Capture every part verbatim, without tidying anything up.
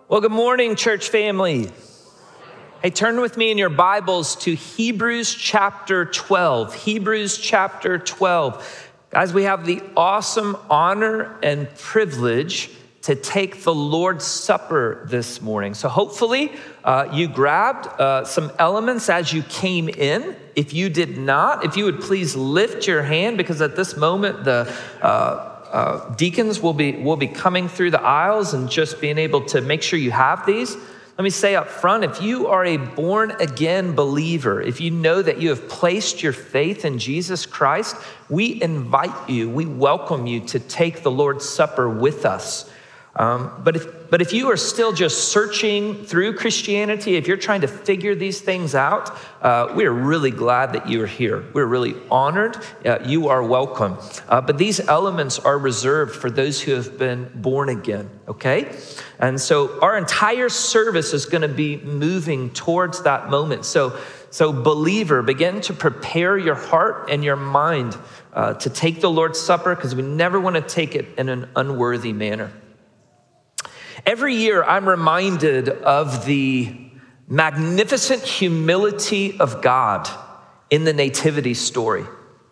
Well, good morning, church family. Hey, turn with me in your Bibles to Hebrews chapter twelve. Hebrews chapter twelve. Guys, we have the awesome honor and privilege to take the Lord's Supper this morning. So hopefully uh, you grabbed uh, some elements as you came in. If you did not, if you would please lift your hand, because at this moment the uh, Uh, deacons will be will be coming through the aisles and just being able to make sure you have these. Let me say up front, if you are a born again believer, if you know that you have placed your faith in Jesus Christ, we invite you, we welcome you to take the Lord's Supper with us. Um, but if but if you are still just searching through Christianity, if you're trying to figure these things out, uh, we are really glad that you are here. We're really honored. Uh, you are welcome. Uh, but these elements are reserved for those who have been born again, okay? And so our entire service is going to be moving towards that moment. So, so believer, begin to prepare your heart and your mind uh, to take the Lord's Supper, because we never want to take it in an unworthy manner. Every year, I'm reminded of the magnificent humility of God in the nativity story.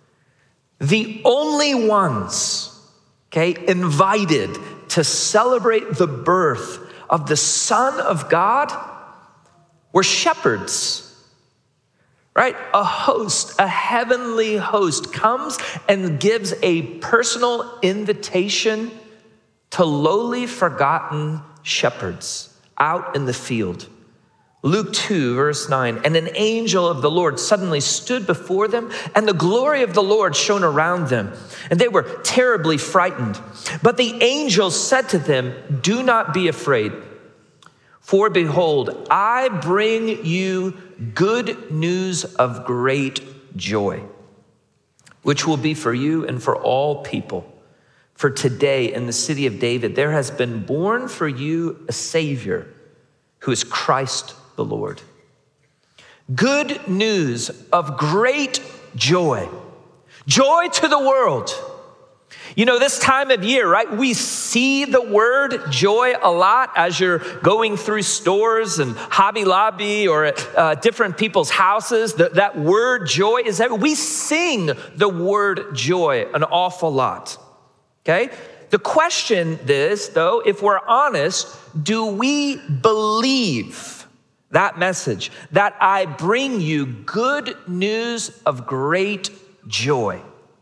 The only ones, okay, invited to celebrate the birth of the Son of God were shepherds, right? A host, a heavenly host comes and gives a personal invitation to lowly, forgotten shepherds out in the field. Luke two, verse nine, and an angel of the Lord suddenly stood before them, and the glory of the Lord shone around them, and they were terribly frightened. But the angel said to them, "Do not be afraid, for behold, I bring you good news of great joy, which will be for you and for all people. For today in the city of David, there has been born for you a Savior who is Christ the Lord." Good news of great joy. Joy to the world. You know, this time of year, right? We see the word joy a lot as you're going through stores and Hobby Lobby or at uh, different people's houses. The, that word joy is that we sing the word joy an awful lot. Okay? The question is, though, if we're honest, do we believe that message, that I bring you good news of great joy?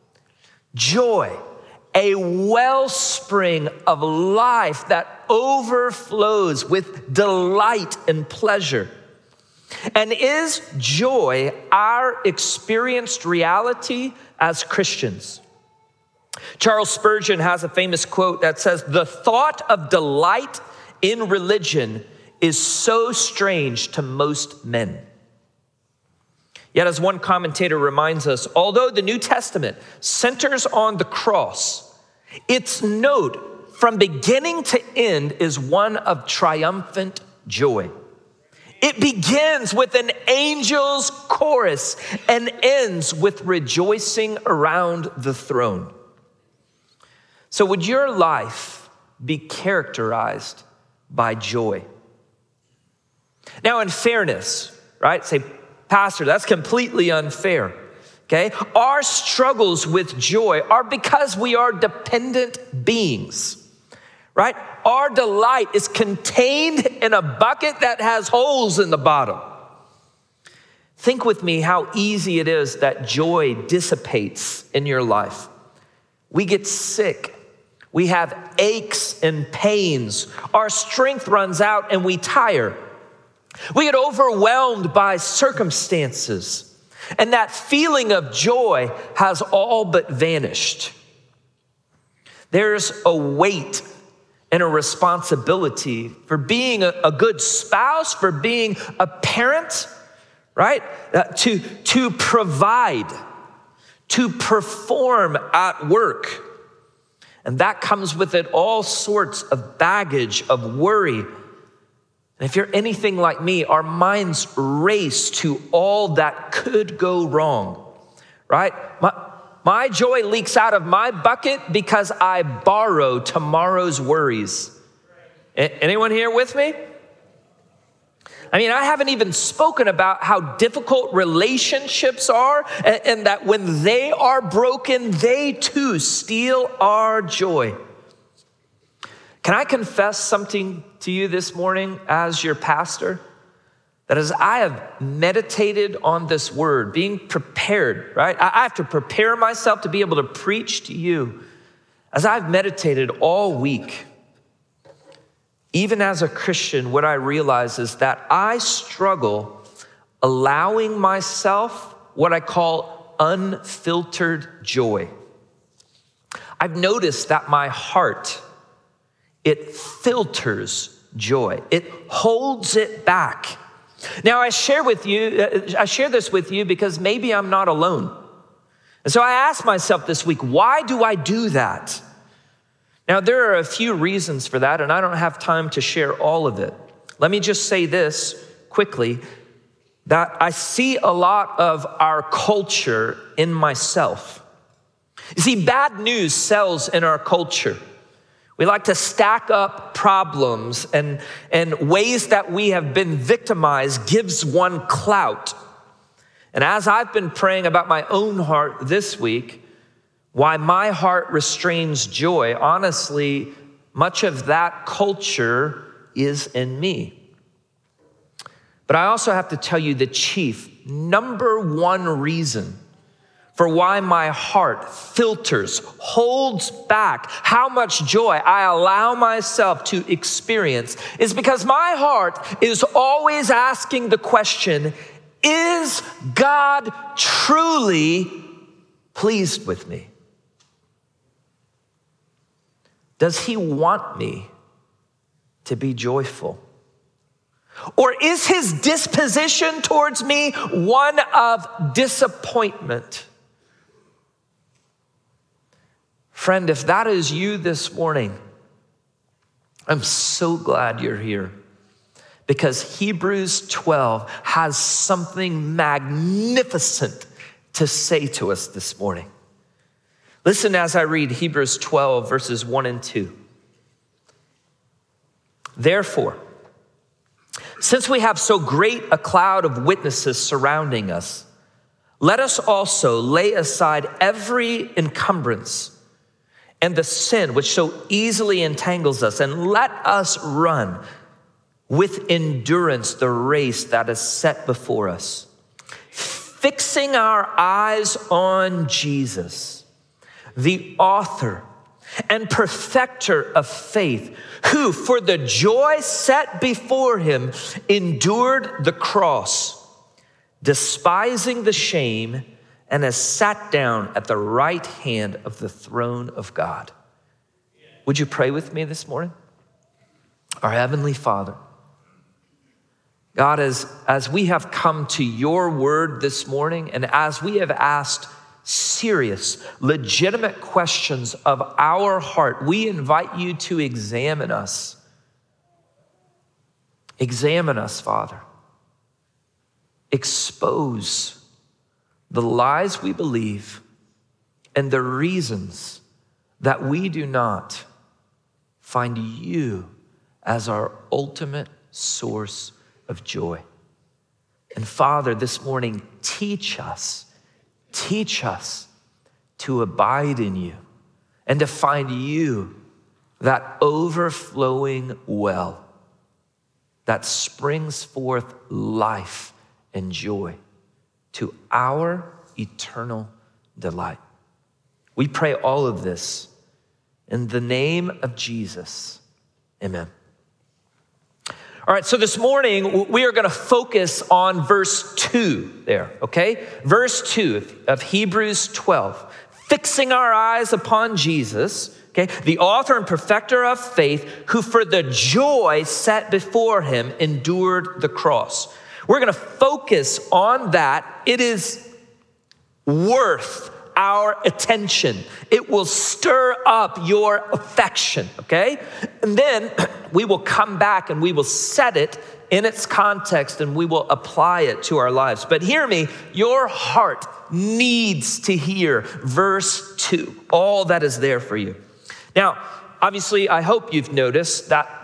Joy, a wellspring of life that overflows with delight and pleasure. And is joy our experienced reality as Christians? Charles Spurgeon has a famous quote that says, "The thought of delight in religion is so strange to most men." Yet, as one commentator reminds us, although the New Testament centers on the cross, its note from beginning to end is one of triumphant joy. It begins with an angel's chorus and ends with rejoicing around the throne. So would your life be characterized by joy? Now, in fairness, right? Say, "Pastor, that's completely unfair." Okay? Our struggles with joy are because we are dependent beings, right? Our delight is contained in a bucket that has holes in the bottom. Think with me how easy it is that joy dissipates in your life. We get sick. We have aches and pains. Our strength runs out and we tire. We get overwhelmed by circumstances. And that feeling of joy has all but vanished. There's a weight and a responsibility for being a, a good spouse, for being a parent, right? Uh, to, to provide, to perform at work. And that comes with it all sorts of baggage of worry. And if you're anything like me, our minds race to all that could go wrong, right? My, my joy leaks out of my bucket because I borrow tomorrow's worries. Anyone here with me? I mean, I haven't even spoken about how difficult relationships are, and, and that when they are broken, they too steal our joy. Can I confess something to you this morning as your pastor? That as I have meditated on this word, being prepared, right? I have to prepare myself to be able to preach to you. As I've meditated all week, even as a Christian, what I realize is that I struggle allowing myself what I call unfiltered joy. I've noticed that my heart, it filters joy. It holds it back. Now, I share with you, I share this with you because maybe I'm not alone. And so I asked myself this week, why do I do that? Now, there are a few reasons for that, and I don't have time to share all of it. Let me just say this quickly, that I see a lot of our culture in myself. You see, bad news sells in our culture. We like to stack up problems, and, and ways that we have been victimized gives one clout. And as I've been praying about my own heart this week, why my heart restrains joy, honestly, much of that culture is in me. But I also have to tell you the chief, number one reason for why my heart filters, holds back how much joy I allow myself to experience is because my heart is always asking the question, is God truly pleased with me? Does he want me to be joyful? Or is his disposition towards me one of disappointment? Friend, if that is you this morning, I'm so glad you're here, because Hebrews twelve has something magnificent to say to us this morning. Listen as I read Hebrews twelve, verses one and two. Therefore, since we have so great a cloud of witnesses surrounding us, let us also lay aside every encumbrance and the sin which so easily entangles us, and let us run with endurance the race that is set before us, fixing our eyes on Jesus, the author and perfecter of faith, who for the joy set before him endured the cross, despising the shame, and has sat down at the right hand of the throne of God. Would you pray with me this morning? Our Heavenly Father, God, as, as we have come to your word this morning, and as we have asked serious, legitimate questions of our heart, we invite you to examine us. Examine us, Father. Expose the lies we believe and the reasons that we do not find you as our ultimate source of joy. And Father, this morning, teach us, teach us to abide in you and to find you, that overflowing well that springs forth life and joy to our eternal delight. We pray all of this in the name of Jesus. Amen. All right, so this morning we are going to focus on verse two there, okay? Verse two of Hebrews twelve. Fixing our eyes upon Jesus, okay? The author and perfecter of faith, who for the joy set before him endured the cross. We're going to focus on that. It is worth our attention. It will stir up your affection, okay? And then we will come back and we will set it in its context and we will apply it to our lives. But hear me, your heart needs to hear verse two, all that is there for you. Now, obviously, I hope you've noticed that the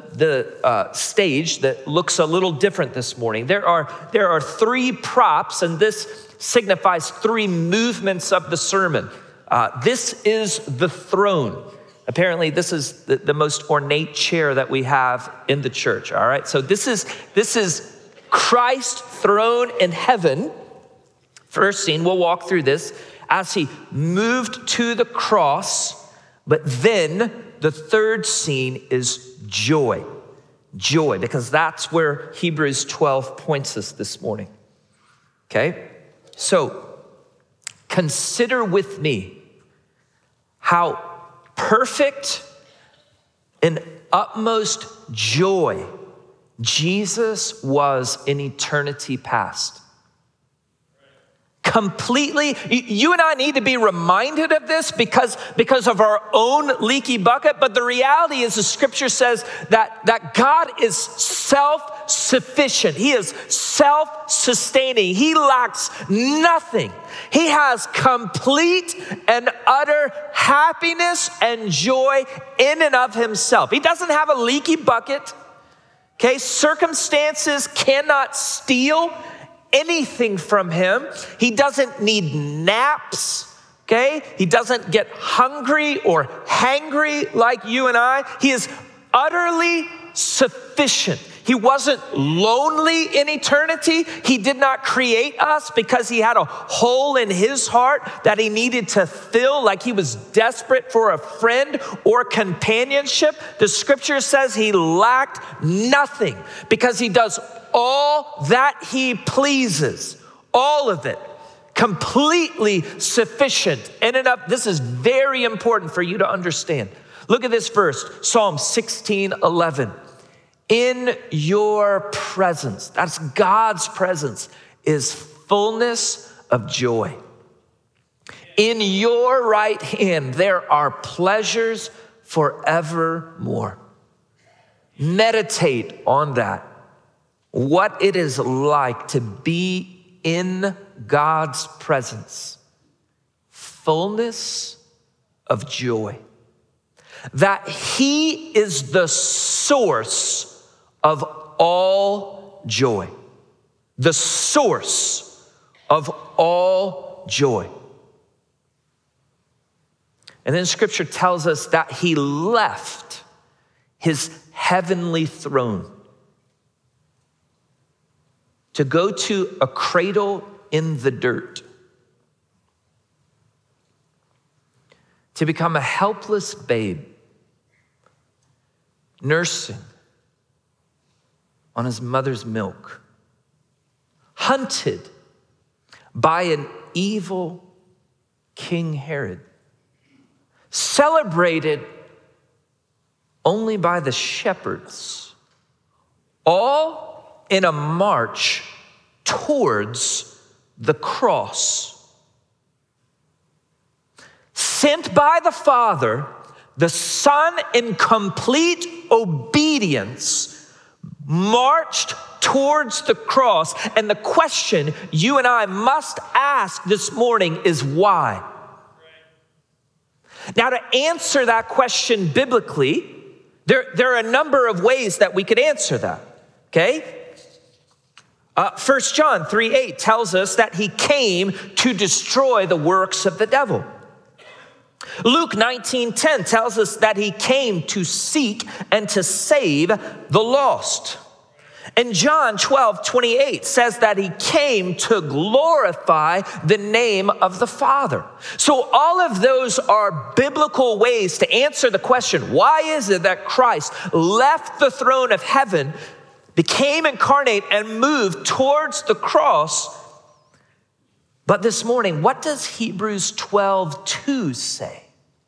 the uh, stage that looks a little different this morning. There are, there are three props, and this signifies three movements of the sermon. Uh, this is the throne. Apparently, this is the, the most ornate chair that we have in the church, all right? So this is, this is Christ's throne in heaven. First scene, we'll walk through this, as he moved to the cross, but then the third scene is joy. Joy, because that's where Hebrews twelve points us this morning, okay? So, consider with me how perfect and utmost joy Jesus was in eternity past. Completely, you and I need to be reminded of this because, because of our own leaky bucket. But the reality is the scripture says that, that God is self-sufficient. He is self-sustaining. He lacks nothing. He has complete and utter happiness and joy in and of himself. He doesn't have a leaky bucket. Okay, circumstances cannot steal anything from him. He doesn't need naps, okay? He doesn't get hungry or hangry like you and I. He is utterly sufficient. He wasn't lonely in eternity. He did not create us because he had a hole in his heart that he needed to fill, like he was desperate for a friend or companionship. The scripture says he lacked nothing because he does all that he pleases, all of it, completely sufficient in and of. This is very important for you to understand. Look at this verse, Psalm sixteen eleven. In your presence, that's God's presence, is fullness of joy. In your right hand, there are pleasures forevermore. Meditate on that. What it is like to be in God's presence. Fullness of joy. That he is the source of all joy. The source of all joy. And then scripture tells us that he left his heavenly throne to go to a cradle in the dirt, to become a helpless babe, nursing on his mother's milk, hunted by an evil King Herod, celebrated only by the shepherds, all in a march towards the cross. Sent by the Father, the Son in complete obedience marched towards the cross. And the question you and I must ask this morning is why? Now, to answer that question biblically, there, there are a number of ways that we could answer that, okay? Uh, First John three eight tells us that he came to destroy the works of the devil. Luke nineteen ten tells us that he came to seek and to save the lost. And John twelve twenty-eight says that he came to glorify the name of the Father. So all of those are biblical ways to answer the question, why is it that Christ left the throne of heaven, became incarnate, and moved towards the cross? But this morning, what does Hebrews twelve two say?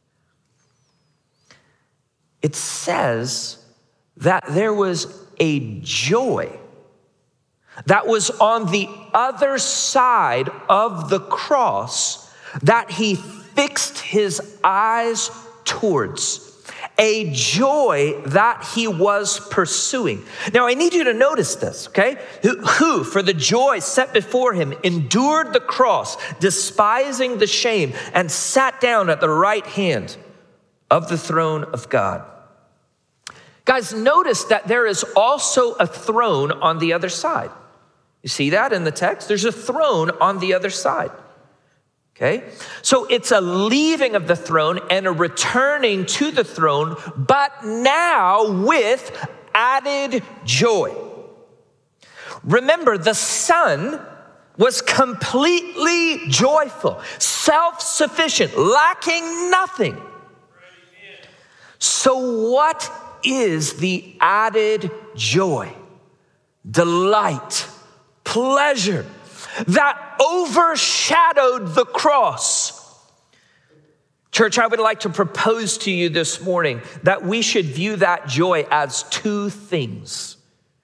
It says that there was a joy that was on the other side of the cross that he fixed his eyes towards. A joy that he was pursuing. Now, I need you to notice this, okay? Who, who, for the joy set before him, endured the cross, despising the shame, and sat down at the right hand of the throne of God. Guys, notice that there is also a throne on the other side. You see that in the text? There's a throne on the other side. Okay? So it's a leaving of the throne and a returning to the throne, but now with added joy. Remember, the Son was completely joyful, self-sufficient, lacking nothing. So what is the added joy, delight, pleasure that overshadowed the cross? Church, I would like to propose to you this morning that we should view that joy as two things.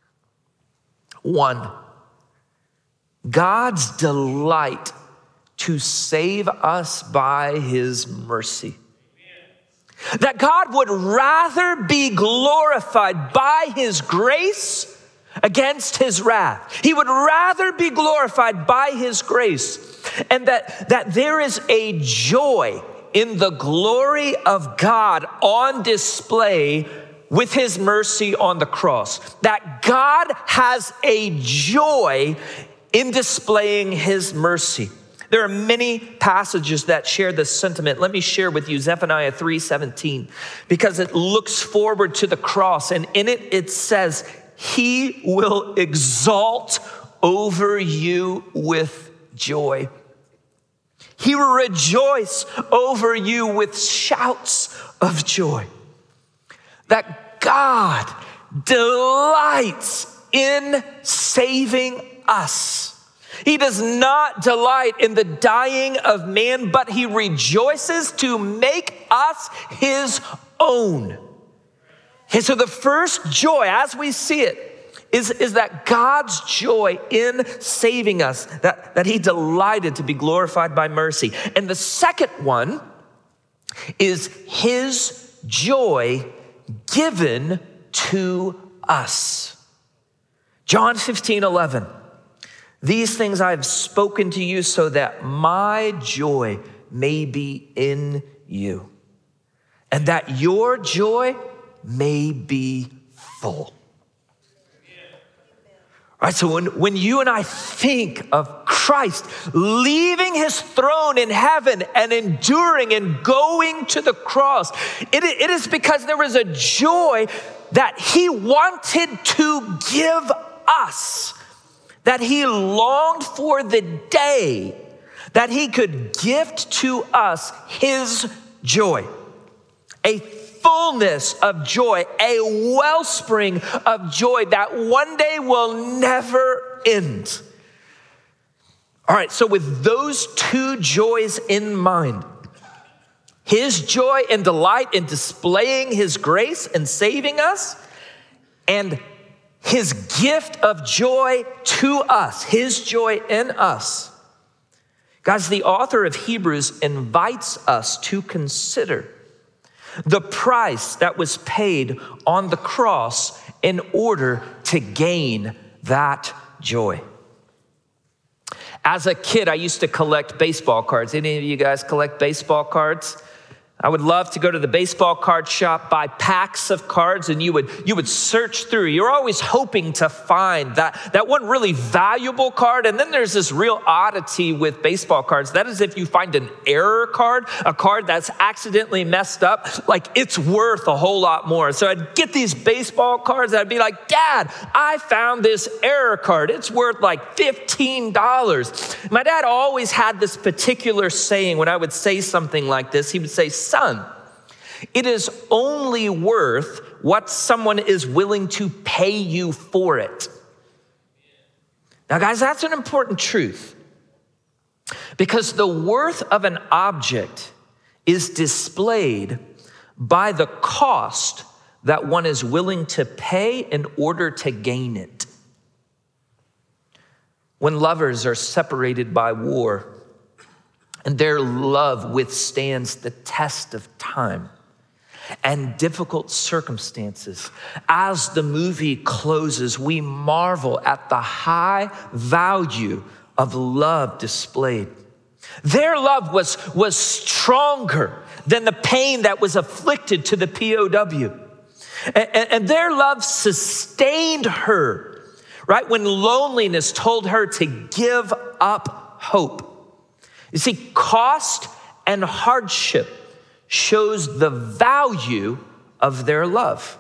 One, God's delight to save us by his mercy. That God would rather be glorified by his grace against his wrath. He would rather be glorified by his grace. And that, that there is a joy in the glory of God on display with his mercy on the cross. That God has a joy in displaying his mercy. There are many passages that share this sentiment. Let me share with you Zephaniah three seventeen, because it looks forward to the cross, and in it, it says, he will exalt over you with joy. He will rejoice over you with shouts of joy. That God delights in saving us. He does not delight in the dying of man, but he rejoices to make us his own. Okay, so the first joy, as we see it, is, is that God's joy in saving us, that, that he delighted to be glorified by mercy. And the second one is his joy given to us. John fifteen eleven. These things I have spoken to you so that my joy may be in you, and that your joy may be full. All right, so when, when you and I think of Christ leaving his throne in heaven and enduring and going to the cross, it, it is because there was a joy that he wanted to give us, that he longed for the day that he could gift to us his joy, a fullness of joy, a wellspring of joy that one day will never end. All right, so with those two joys in mind, his joy and delight in displaying his grace and saving us, and his gift of joy to us, his joy in us. Guys, the author of Hebrews invites us to consider the price that was paid on the cross in order to gain that joy. As a kid, I used to collect baseball cards. Any of you guys collect baseball cards? I would love to go to the baseball card shop, buy packs of cards, and you would you would search through. You're always hoping to find that, that one really valuable card. And then there's this real oddity with baseball cards. That is if you find an error card, a card that's accidentally messed up, like it's worth a whole lot more. So I'd get these baseball cards, and I'd be like, Dad, I found this error card. It's worth like fifteen dollars. My dad always had this particular saying when I would say something like this. He would say, son, it is only worth what someone is willing to pay you for it. Now, guys, that's an important truth, because the worth of an object is displayed by the cost that one is willing to pay in order to gain it. When lovers are separated by war, and their love withstands the test of time and difficult circumstances, as the movie closes, we marvel at the high value of love displayed. Their love was, was stronger than the pain that was afflicted to the P O W. And, and their love sustained her, right? When loneliness told her to give up hope. You see, cost and hardship shows the value of their love.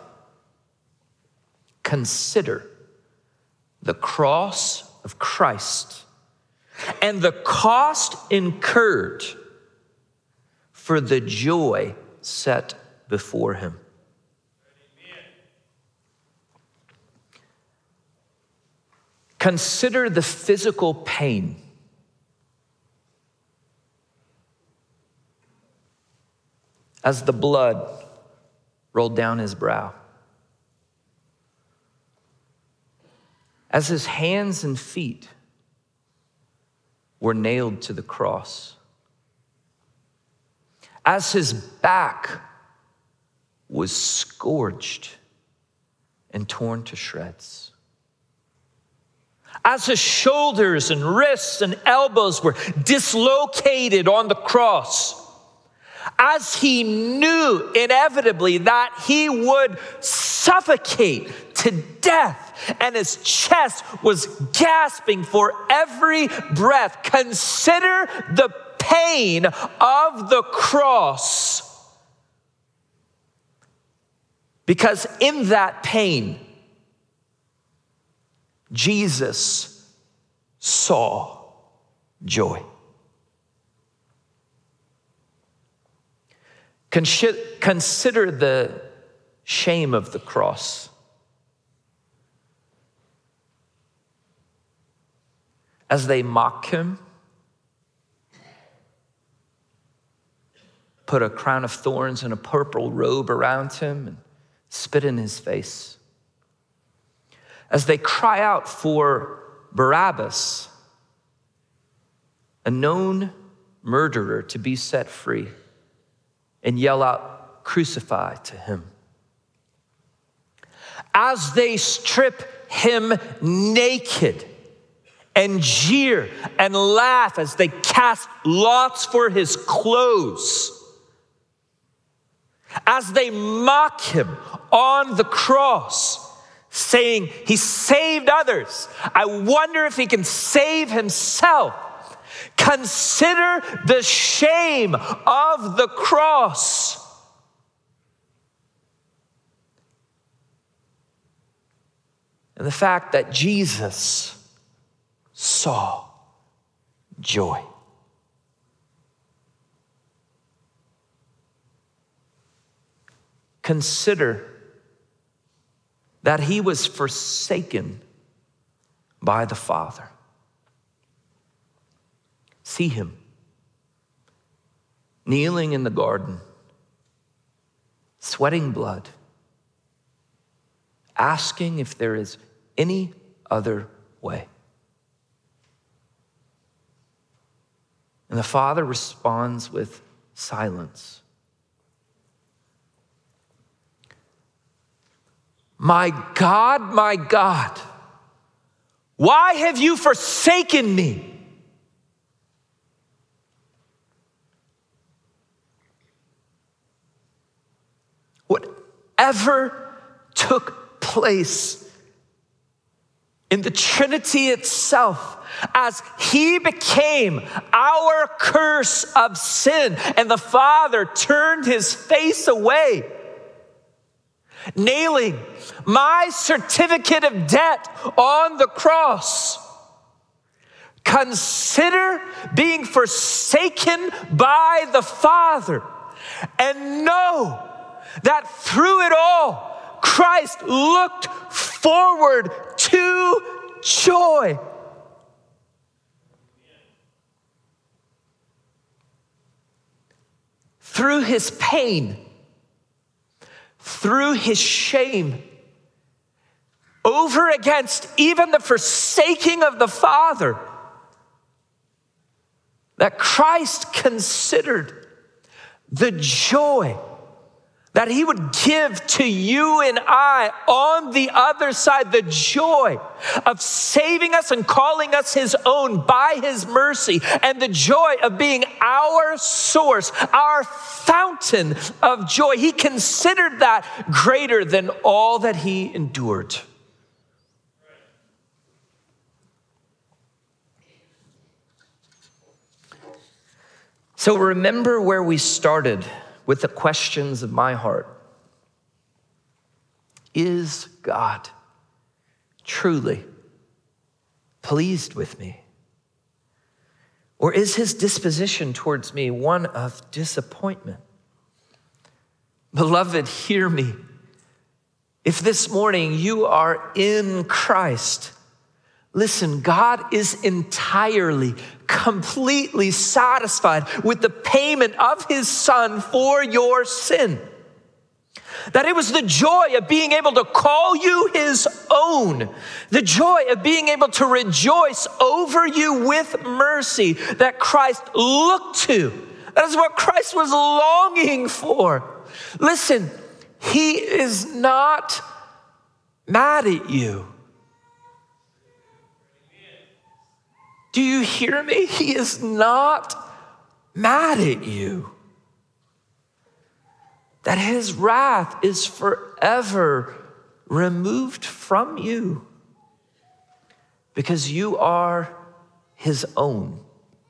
Consider the cross of Christ and the cost incurred for the joy set before him. Consider the physical pain as the blood rolled down his brow, as his hands and feet were nailed to the cross, as his back was scourged and torn to shreds, as his shoulders and wrists and elbows were dislocated on the cross, as he knew inevitably that he would suffocate to death and his chest was gasping for every breath. Consider the pain of the cross, because in that pain, Jesus saw joy. Consider the shame of the cross. As they mock him, put a crown of thorns and a purple robe around him and spit in his face. As they cry out for Barabbas, a known murderer, to be set free, and yell out, "Crucify to him." As they strip him naked and jeer and laugh as they cast lots for his clothes, as they mock him on the cross, saying he saved others, I wonder if he can save himself. Consider the shame of the cross. And the fact that Jesus saw joy. Consider that he was forsaken by the Father. See him kneeling in the garden, sweating blood, asking if there is any other way. And the Father responds with silence. My God, my God, why have you forsaken me? Whatever took place in the Trinity itself, as he became our curse of sin, and the Father turned his face away, nailing my certificate of debt on the cross. Consider being forsaken by the Father, and know that through it all, Christ looked forward to joy. Through his pain, through his shame, over against even the forsaking of the Father, that Christ considered the joy that he would give to you and I on the other side the joy of saving us and calling us his own by his mercy, and the joy of being our source, our fountain of joy. He considered that greater than all that he endured. So remember where we started with the questions of my heart. Is God truly pleased with me? Or is his disposition towards me one of disappointment? Beloved, hear me. If this morning you are in Christ, listen, God is entirely, completely satisfied with the payment of his son for your sin. That it was the joy of being able to call you his own, the joy of being able to rejoice over you with mercy that Christ looked to. That is what Christ was longing for. Listen, he is not mad at you. Do you hear me? He is not mad at you. That his wrath is forever removed from you because you are his own.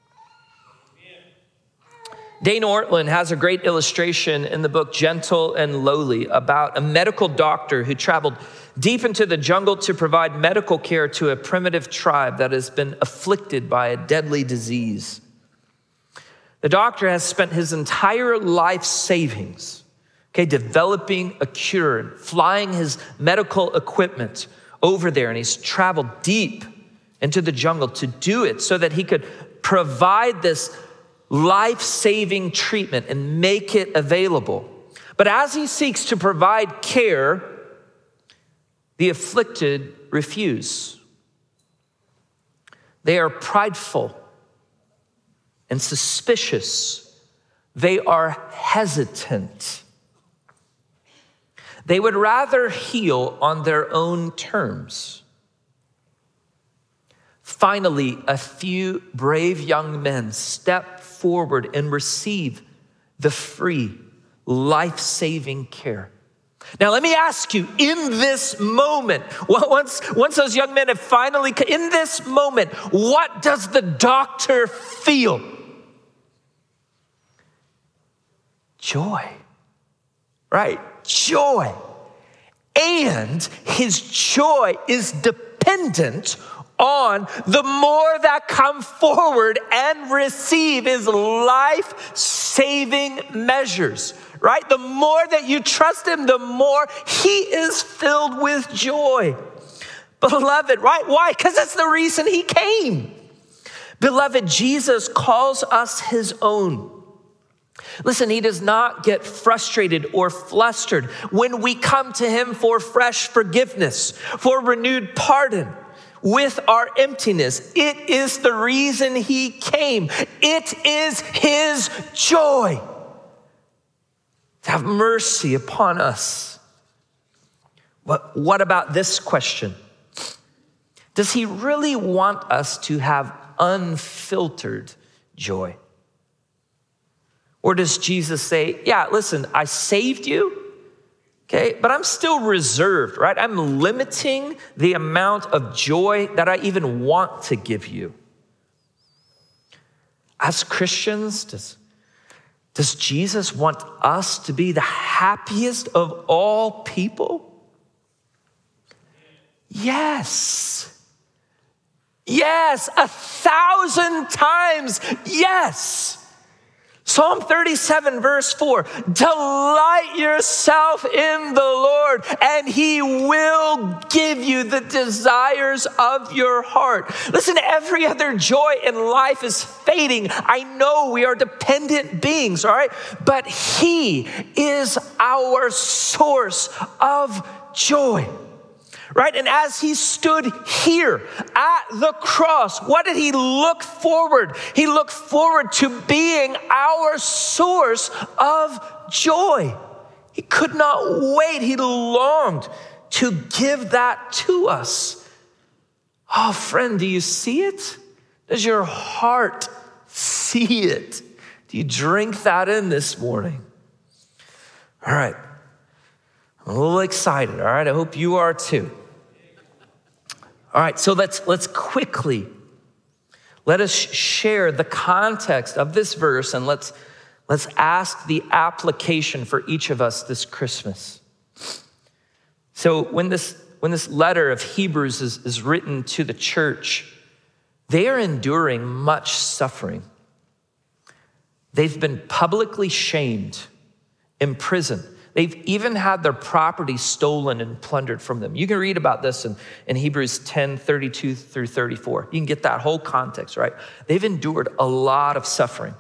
Dane Ortland has a great illustration in the book Gentle and Lowly about a medical doctor who traveled deep into the jungle to provide medical care to a primitive tribe that has been afflicted by a deadly disease. The doctor has spent his entire life savings, okay, developing a cure and flying his medical equipment over there, and he's traveled deep into the jungle to do it so that he could provide this life-saving treatment and make it available. But as he seeks to provide care, the afflicted refuse. They are prideful and suspicious. They are hesitant. They would rather heal on their own terms. Finally, a few brave young men step forward and receive the free, life-saving care. Now, let me ask you, in this moment, once, once those young men have finally, in this moment, what does the doctor feel? Joy, right? Joy. And his joy is dependent on the more that come forward and receive his life-saving measures, right? The more that you trust him, the more he is filled with joy. Beloved, right? Why? Because that's the reason he came. Beloved, Jesus calls us his own. Listen, he does not get frustrated or flustered when we come to him for fresh forgiveness, for renewed pardon. With our emptiness. It is the reason he came. It is his joy to have mercy upon us. But what about this question? Does he really want us to have unfiltered joy? Or does Jesus say, yeah, listen, I saved you, okay, but I'm still reserved, right? I'm limiting the amount of joy that I even want to give you. As Christians, does, does Jesus want us to be the happiest of all people? Yes. Yes, a thousand times yes. Psalm thirty-seven, verse four, delight yourself in the Lord, and he will give you the desires of your heart. Listen, every other joy in life is fading. I know we are dependent beings, all right? But he is our source of joy. Right? And as he stood here at the cross, what did he look forward? He looked forward to being our source of joy. He could not wait. He longed to give that to us. Oh, friend, do you see it? Does your heart see it? Do you drink that in this morning? All right. I'm a little excited, all right? I hope you are too. All right, so let's let's quickly, let us share the context of this verse, and let's, let's ask the application for each of us this Christmas. So when this, when this letter of Hebrews is, is written to the church, they are enduring much suffering. They've been publicly shamed, imprisoned. They've even had their property stolen and plundered from them. You can read about this in, in Hebrews ten, thirty-two through thirty-four. You can get that whole context, right? They've endured a lot of suffering.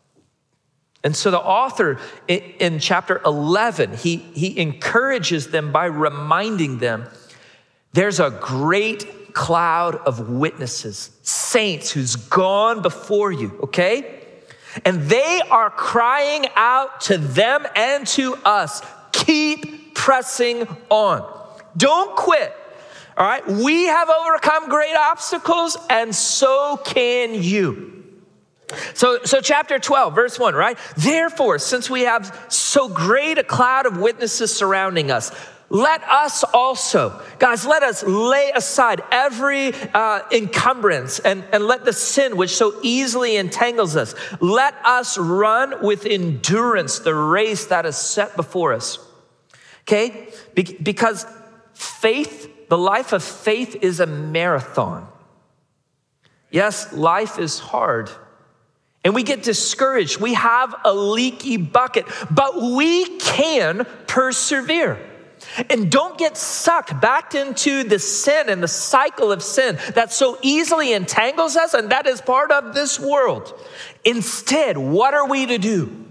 And so the author in, in chapter eleven, he, he encourages them by reminding them there's a great cloud of witnesses, saints who's gone before you, okay? And they are crying out to them and to us, keep pressing on. Don't quit, all right? We have overcome great obstacles, and so can you. So, so chapter twelve, verse one, right? Therefore, since we have so great a cloud of witnesses surrounding us, let us also, guys, let us lay aside every uh, encumbrance and, and let the sin which so easily entangles us. Let us run with endurance the race that is set before us. Okay? Be- because faith, the life of faith is a marathon. Yes, life is hard. And we get discouraged. We have a leaky bucket, but we can persevere. And don't get sucked back into the sin and the cycle of sin that so easily entangles us, and that is part of this world. Instead, what are we to do?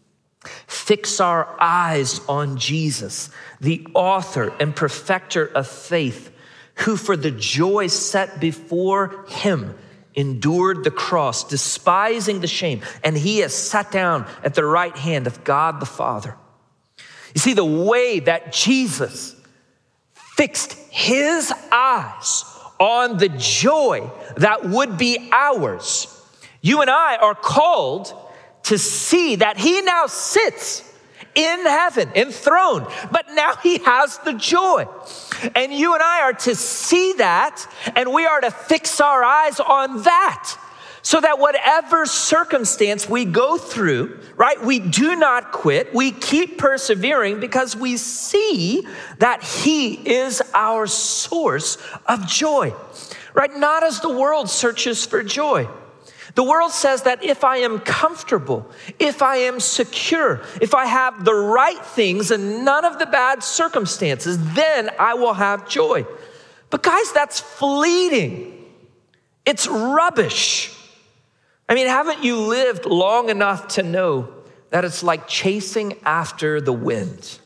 Fix our eyes on Jesus, the author and perfecter of faith, who for the joy set before him endured the cross, despising the shame, and he has sat down at the right hand of God the Father. You see, the way that Jesus fixed his eyes on the joy that would be ours, you and I are called to see that he now sits in heaven, enthroned, but now he has the joy. And you and I are to see that, and we are to fix our eyes on that, so that whatever circumstance we go through, right, we do not quit. We keep persevering because we see that he is our source of joy, right? Not as the world searches for joy. The world says that if I am comfortable, if I am secure, if I have the right things and none of the bad circumstances, then I will have joy. But guys, that's fleeting. It's rubbish. I mean, haven't you lived long enough to know that it's like chasing after the wind?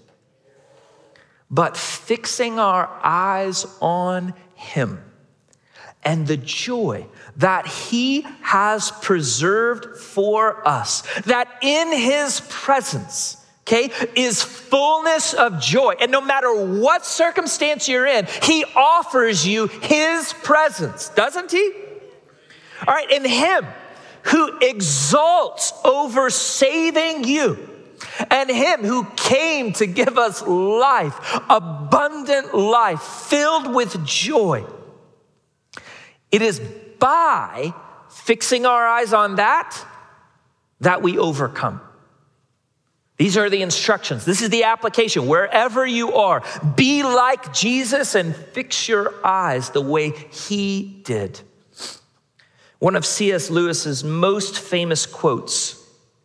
But fixing our eyes on him and the joy that he has preserved for us, that in his presence, okay, is fullness of joy. And no matter what circumstance you're in, he offers you his presence, doesn't he? All right, in him, who exalts over saving you, and him who came to give us life, abundant life, filled with joy. It is by fixing our eyes on that, that we overcome. These are the instructions. This is the application. Wherever you are, be like Jesus and fix your eyes the way he did. One of C S Lewis's most famous quotes,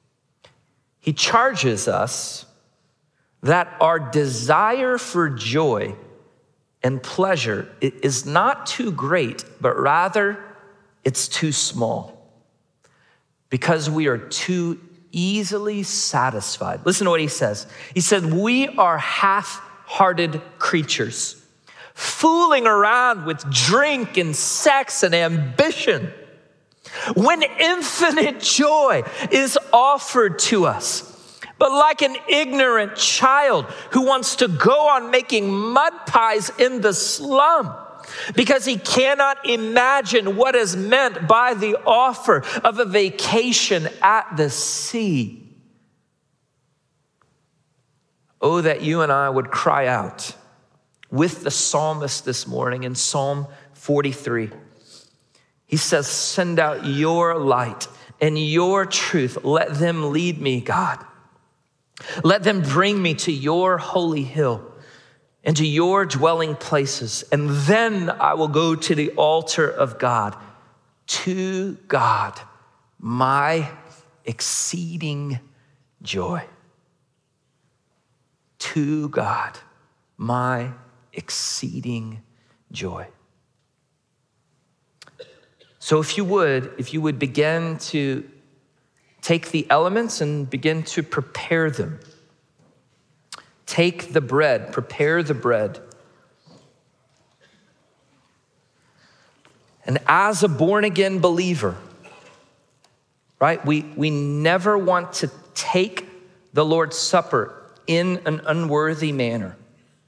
he charges us that our desire for joy and pleasure is not too great, but rather it's too small because we are too easily satisfied. Listen to what he says. He said, we are half-hearted creatures, fooling around with drink and sex and ambition, when infinite joy is offered to us but like an ignorant child who wants to go on making mud pies in the slum because he cannot imagine what is meant by the offer of a vacation at the sea. Oh, that you and I would cry out with the psalmist this morning in Psalm forty-three. He says, send out your light and your truth. Let them lead me, God. Let them bring me to your holy hill and to your dwelling places. And then I will go to the altar of God, to God, my exceeding joy. To God, my exceeding joy. So if you would, if you would begin to take the elements and begin to prepare them. Take the bread, prepare the bread. And as a born-again believer, right, we, we never want to take the Lord's Supper in an unworthy manner.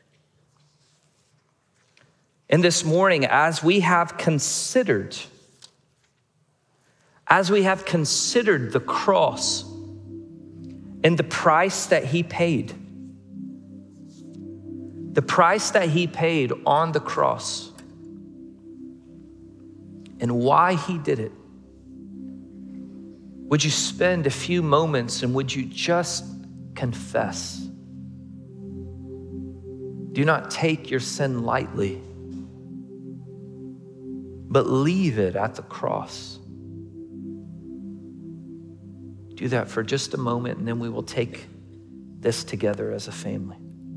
And this morning, as we have considered, as we have considered the cross and the price that he paid, the price that he paid on the cross and why he did it, would you spend a few moments and would you just confess? Do not take your sin lightly, but leave it at the cross. Do that for just a moment, and then we will take this together as a family.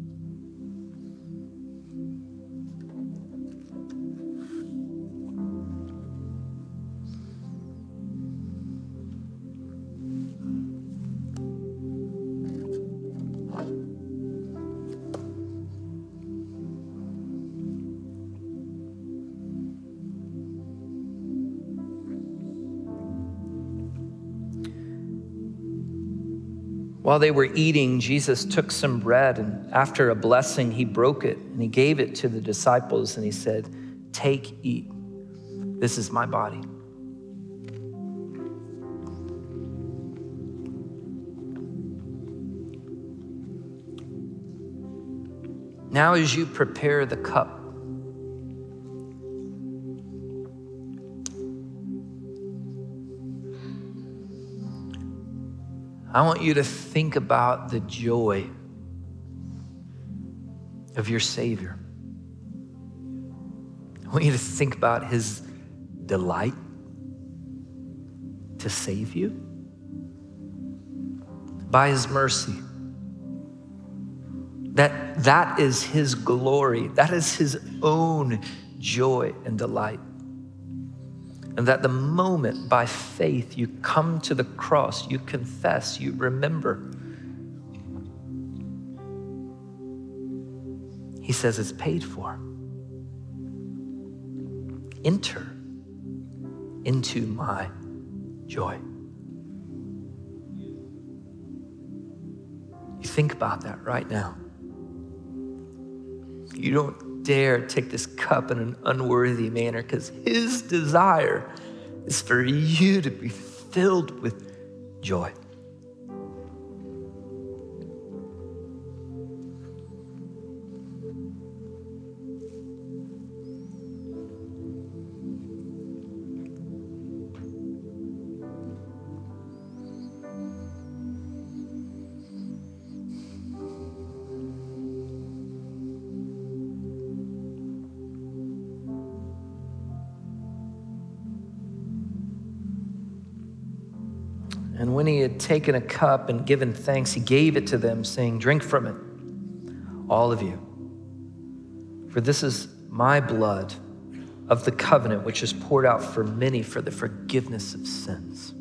While they were eating, Jesus took some bread, and after a blessing, he broke it and he gave it to the disciples and he said, take, eat. This is my body. Now, as you prepare the cup, I want you to think about the joy of your Savior. I want you to think about his delight to save you by his mercy. That, that is his glory. That is his own joy and delight. And that the moment by faith you come to the cross, you confess, you remember. He says it's paid for. Enter into my joy. You think about that right now. You don't dare take this cup in an unworthy manner because his desire is for you to be filled with joy. And when he had taken a cup and given thanks, he gave it to them, saying, drink from it, all of you. For this is my blood of the covenant, which is poured out for many for the forgiveness of sins.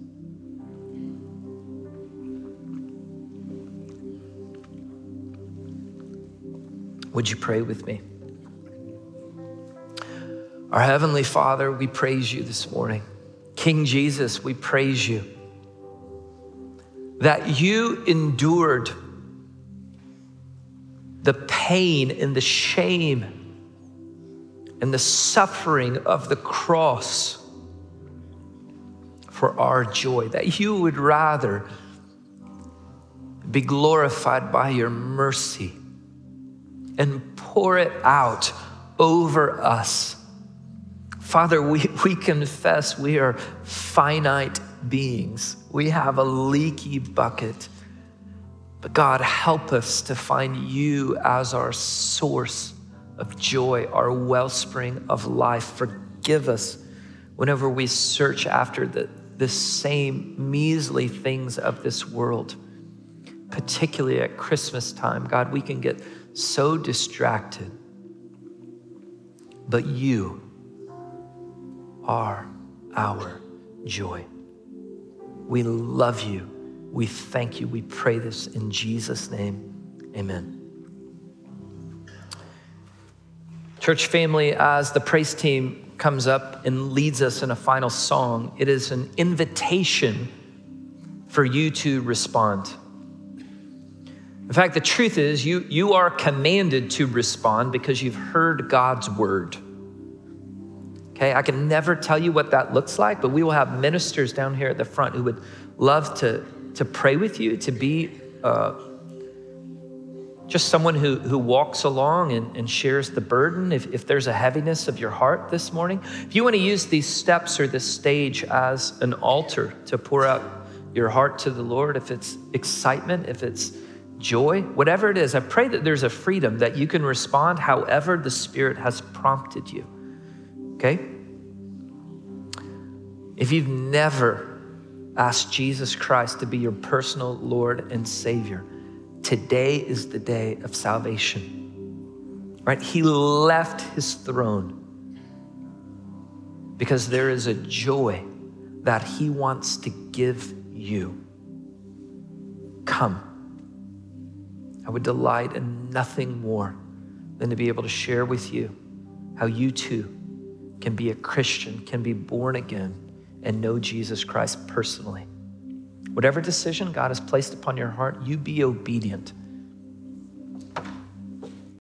Would you pray with me? Our Heavenly Father, we praise you this morning. King Jesus, we praise you. that you endured the pain and the shame and the suffering of the cross for our joy, that you would rather be glorified by your mercy and pour it out over us. Father, we, we confess we are finite beings. We have a leaky bucket. But God, help us to find you as our source of joy, our wellspring of life. Forgive us whenever we search after the, the same measly things of this world, particularly at Christmas time. God, we can get so distracted. But you are our joy. We love you. We thank you. We pray this in Jesus' name. Amen. Church family, as the praise team comes up and leads us in a final song, it is an invitation for you to respond. In fact, the truth is you, you are commanded to respond because you've heard God's word. Okay, I can never tell you what that looks like, but we will have ministers down here at the front who would love to to pray with you, to be uh, just someone who, who walks along and, and shares the burden. If, if there's a heaviness of your heart this morning, if you want to use these steps or this stage as an altar to pour out your heart to the Lord, if it's excitement, if it's joy, whatever it is, I pray that there's a freedom that you can respond however the Spirit has prompted you, okay? If you've never ask Jesus Christ to be your personal Lord and Savior, today is the day of salvation, right? He left his throne because there is a joy that he wants to give you. Come. I would delight in nothing more than to be able to share with you how you too can be a Christian, can be born again, and know Jesus Christ personally. Whatever decision God has placed upon your heart, you be obedient